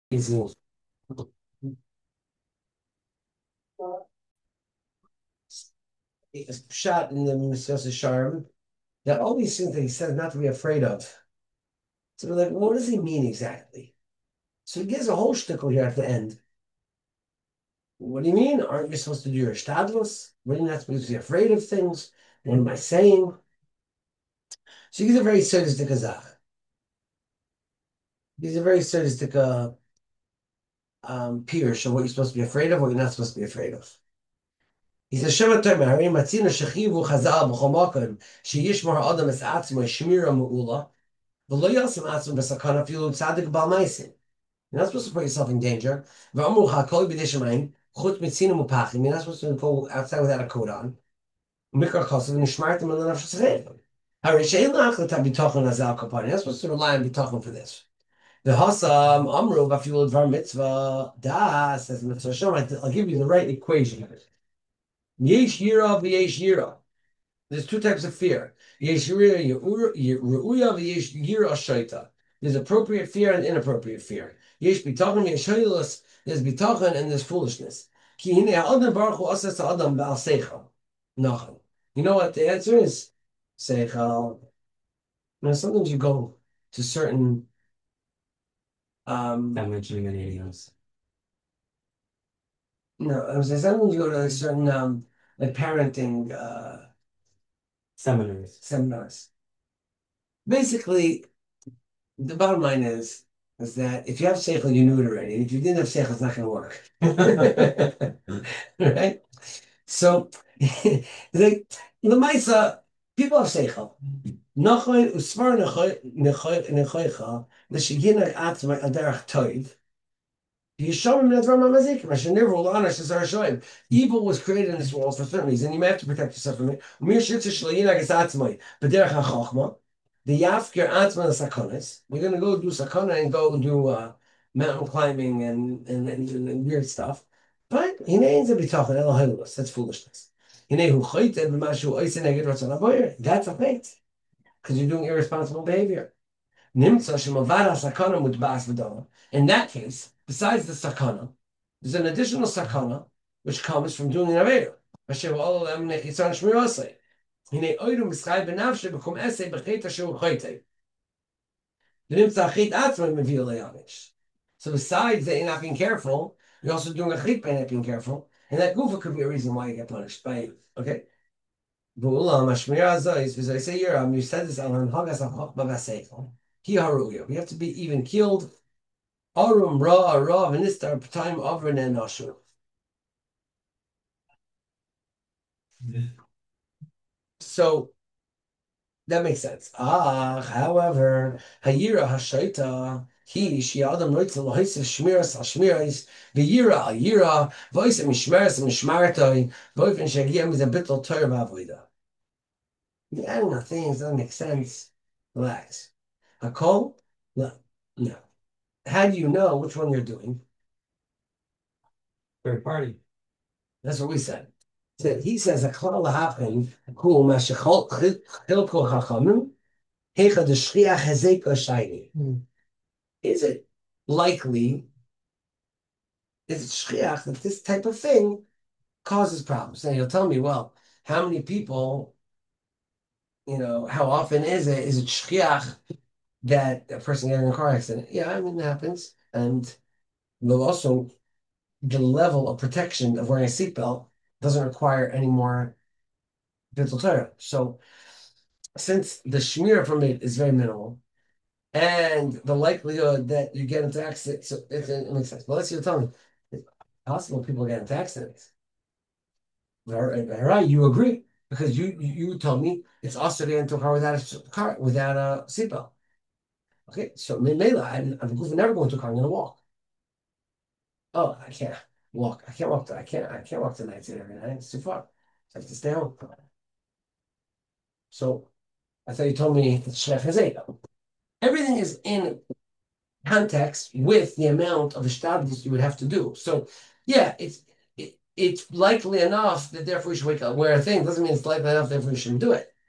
Easy. It's shot in the Mesilas Sharm that all these things that he says not to be afraid of. So we're like, what does he mean exactly? So he gives a whole shtickle here at the end. What do you mean? Aren't you supposed to do your shtadlus? What are you not supposed to be afraid of things? What am I saying? So he gives a very sadistic azach. He's a very sadistic pirush of what you're supposed to be afraid of, what you're not supposed to be afraid of. He says, Shema Tomer, Harim Matzina Shechivu Chazal B'chomakim, Sheyishmar Adam Es Atzmo Shmira Mu'ula, V'lo Yasem Atzmo B'sakana Filu Tzadik B'al Maisin. You're not supposed to put yourself in danger. V'amrucha Kol B'dei Shemayim, Chut Mitzina Mupachim, you're not supposed to go outside without a coat on. Mikra Chosav Nishmartim Al Nafsh Tzreim. Hari Shein La'achlet HaBitachon Azal Kapani, you're not supposed to rely on Bitachon for this. The Hasam Amru V'afilu Dvar Mitzvah Das says Mitzvah Shem. I'll give you the right equation. Yesh Yira V'yesh Yira. There's two types of fear. Yesh Yira Yeruya V'yesh Yira Shaita. There's appropriate fear and inappropriate fear. Yesh Bitachon Yesh Shaylas. There's Bitachon and there's foolishness. Ki Hine Adam Baruch Hu Asas Adam Ba'al Seichel. Nachon. You know what the answer is? Seichel. Now sometimes you go to certain Not mentioning any names. no, I was saying sometimes you go to certain like parenting Seminars. Basically, the bottom line is that if you have seichel, you knew it already. And if you didn't have seichel, it's not going to work. Right? So, like, Lamaisa, people have seichel. Nachon usmar nechoicha l'shigina atzma aderach toiv. Evil was created in this world for certain reason. You may have to protect yourself from it. The Yafkir Atzma Sakonis. We're going to go do Sakona and go do mountain climbing and weird stuff. But that's foolishness. That's a faith. Because you're doing irresponsible behavior. In that case, besides the sakana, there's an additional sakana which comes from doing an avera. So besides that you're not being careful, you're also doing a chit by not being careful, and that gufa could be a reason why you get punished by it. Okay. You said this we have to be even killed. Arum ra ra v'nistar time avrin and ashur. So that makes sense. However, hayira hashaita she adam loitzel lohisif shmiras al shmiras v'yira al yira voice mishmeres mishmartoi voifin shagiyam is a bittul Torah b'avoida. The adding of things doesn't make sense. Relax. Hakol? No. No. How do you know which one you're doing? Third party. That's what we said. He says a klal lahapin who mashachol chilko chachamim hecha deshchiach hezeka shayni. Is it likely? Is it shchiach that this type of thing causes problems? And you'll tell me, well, how many people? How often is it? Is it shchiach that a person getting in a car accident? Yeah, I mean it happens, and will also the level of protection of wearing a seatbelt doesn't require any more Bittul Torah. So since the shmir from it is very minimal, and the likelihood that you get into accidents, so it makes sense. But let's see, you tell me, it's possible people get into accidents. All right, you agree because you told me it's also to get into a car without a seatbelt. Okay, so Mela, I'm never going to a car. I'm going to walk. Oh, I can't walk. I can't walk. I can't walk tonight every night. It's too far. I have to stay home. So I thought you told me it's Shlech Hazeh. Everything is in context with the amount of ishtadlus you would have to do. So yeah, it's likely enough that therefore you should wake up. Wear a thing doesn't mean it's likely enough, therefore you shouldn't do it.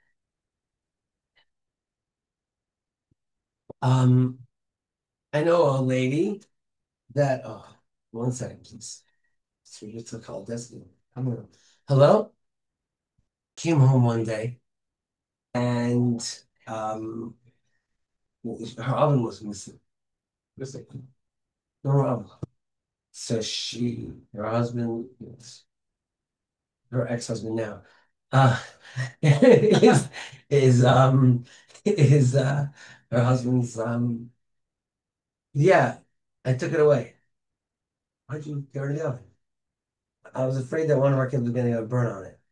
I know a lady that, oh, 1 second, please. So you to call Destiny. Hello? Came home one day and um her oven was missing. Missing. No oven. So her husband, her ex-husband now, uh is is is her husband's yeah, I took it away. Why'd you get rid of the oven? I was afraid that one of our kids was gonna get a burn on it.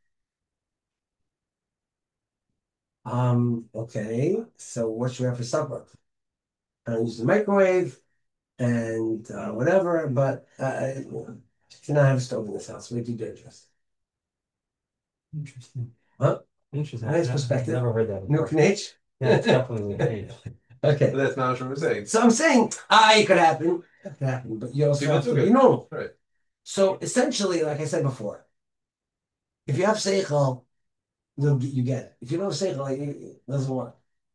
Okay, so what should we have for supper? I use the microwave and whatever, but I do not have a stove in this house. Way too dangerous. Interesting. Huh? Interesting. Nice I've perspective. never heard that New before. KnH? Yeah, it's definitely New Age. Okay. But that's not what we're saying. So I'm saying, it could happen. It could happen, but you also People have to do be it. normal. Right. So essentially, like I said before, if you have seichel, you get it. If you don't have seichel, it doesn't work.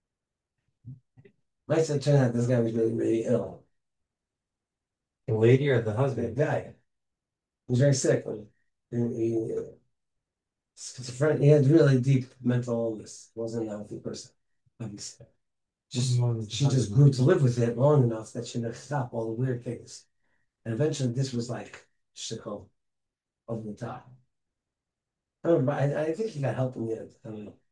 Might say turn out this guy was really, really ill. The lady or the The husband? guy. He was very sick. Schizophrenic. He had really deep mental illness. Wasn't a healthy person. Obviously. She just grew to live with it long enough that she would stop all the weird things. And eventually this was like shtickle over the top. I don't know, but I think he got help in the end. I don't know.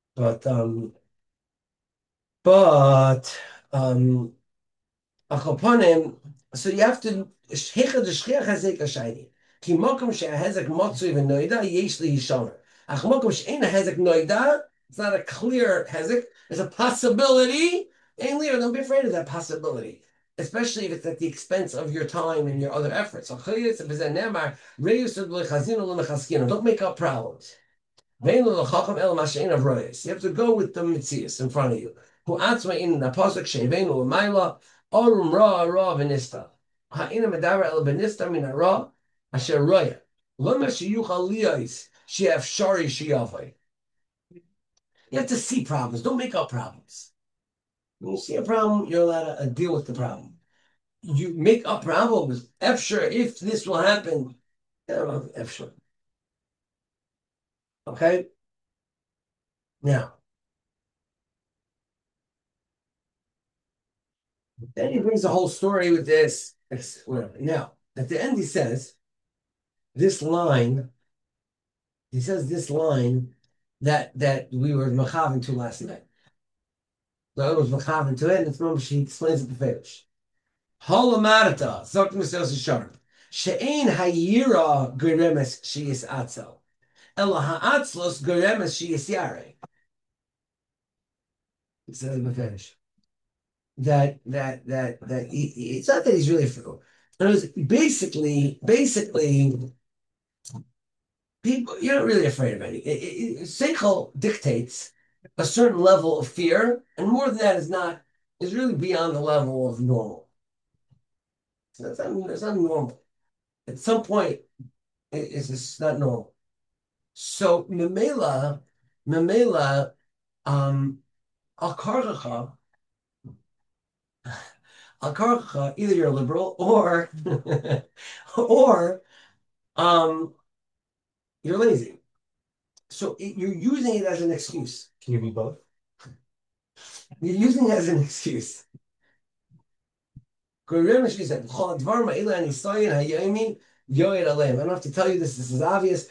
But Achoponim, so you have to Hecha the Shchiach Hazek Ashayni. Ki Mokum Shehazek Motzu even Noida Yesh Li Yishomer. Ach Mokum She'ena Hazek Noida. It's not a clear Hazek. It's a possibility. And Leo, don't be afraid of that possibility, especially if it's at the expense of your time and your other efforts. So don't make up problems. You have to go with the mitzias in front of you. Who atzma in the pasuk sheivenu l'mayla orum ra v'nista. Ha'ina medaber el v'nista min hara asher roya. Lama sheyuchal liyais she'ef shari sheyavai. You have to see problems. Don't make up problems. When you see a problem, you're allowed to deal with the problem. You make up problems. Efshar, if this will happen, efshar. Okay? Now, then he brings a whole story with this. Now, at the end, he says this line. He says this line that we were mechavan to last night. The other was mechavan to it, and it's remember she explains it to Feish. Holamarata, Zok Mr. Sharp. She'ein hayira geremes she'is atzel. Ela ha'atzlos geremes she'is yare. It says in the finish. That it's not that he's really frugal. It was basically people, you're not really afraid of anything. Seichel dictates a certain level of fear, and more than that is really beyond the level of normal. So it's not normal. At some point, it's just not normal. So memela, al either you're a liberal or or um you're lazy. So you're using it as an excuse. Can you be both? You're using it as an excuse. I don't have to tell you this is obvious.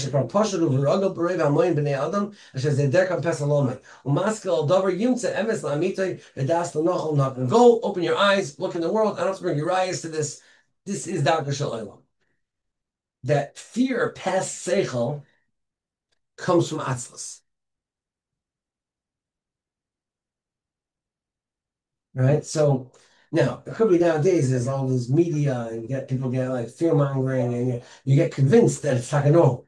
Go open your eyes, look in the world. I don't have to bring your eyes to this. This is Darka Shel Olam. That fear past Seichel comes from Atzlus. Right? So now it could be nowadays there's all this media and people get like fear mongering and you get convinced that it's like a normal.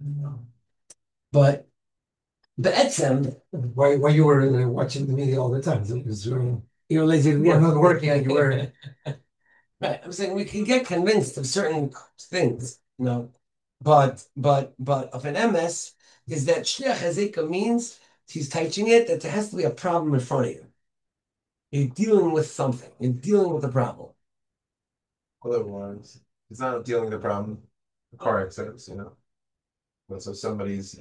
But Etzem, Why you were watching the media all the time? It was you're lazy. you were not working and you were Right. I'm saying we can get convinced of certain things, But of an MS is that Shliach Hazeka means he's teaching it that there has to be a problem in front of you. You're dealing with something. You're dealing with a problem. otherwise. It's not dealing with the problem. Car accidents, But so somebody's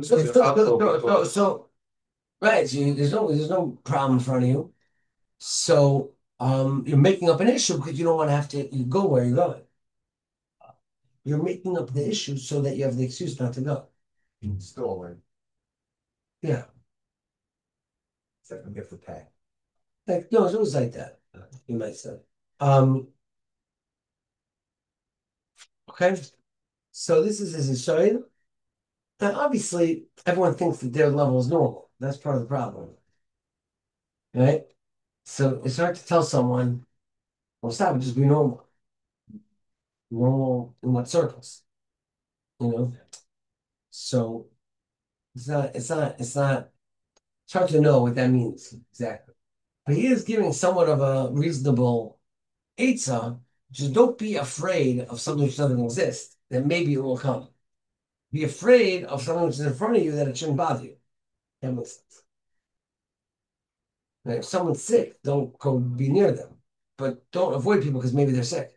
Right, so there's no problem in front of you. So you're making up an issue because you don't want to have to you go where you're going. You're making up the issue so that you have the excuse not to go. stolen. Yeah. It's like we have to pay. Like no, it's always like that, you might say. Um okay. So this is his showing. Now obviously everyone thinks that their level is normal. That's part of the problem. Right? So it's hard to tell someone, well, stop, just be normal. Normal in what circles? You know? So it's hard to know what that means exactly. But he is giving somewhat of a reasonable Eitzah, which is don't be afraid of something which doesn't exist, that maybe it will come. Be afraid of something which is in front of you that it shouldn't bother you. That makes sense. And if someone's sick, don't go be near them. But don't avoid people because maybe they're sick.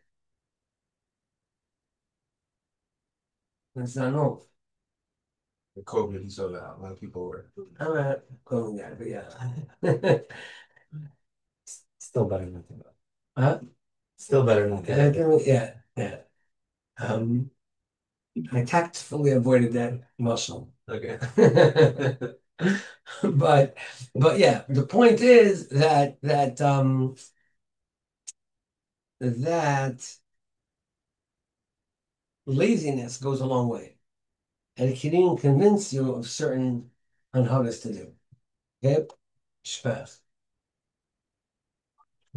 That's not normal. The COVID, he saw that a lot of people were. I'm not going there, but yeah. Still better not to go. Huh? Still better not to go. Yeah, yeah. I tactfully avoided that emotional. Okay. But yeah, the point is that laziness goes a long way. And it can even convince you of certain unhodas to do. Okay? Shpach.